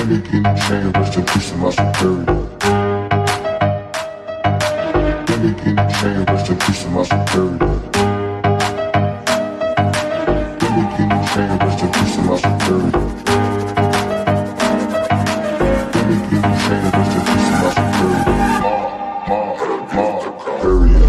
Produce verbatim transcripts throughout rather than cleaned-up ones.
me guinea chain, rest in peace to my superior. Give me guinea chain, rest in peace to my superior. Give me guinea chain, rest in peace to my superior. Give me guinea chain, rest in peace to my superior. Ma, ma, ma, superior.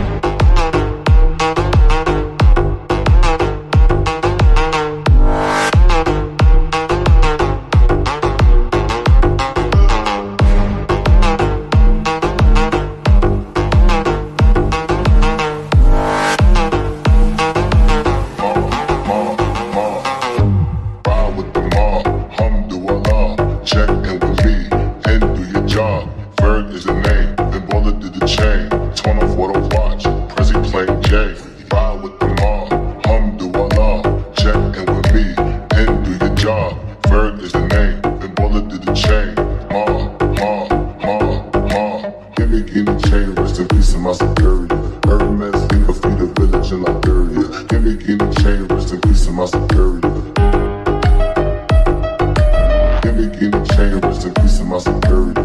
Check in with me and do your job. Ferg is the name, then Baller did the chain. Torn off what I watch, Prezi playing J. Ride with the mob, Alhamdulillah. Check in with me and do your job. Ferg is the name, then Baller did the chain. Ma, ma, ma, ma. Give me guinea chain, rest in peace to my superior. Hermes, think of feed a village in Liberia. Give me guinea chain, rest in peace to my superior. Give me guinea chain, rest in peace to my superior.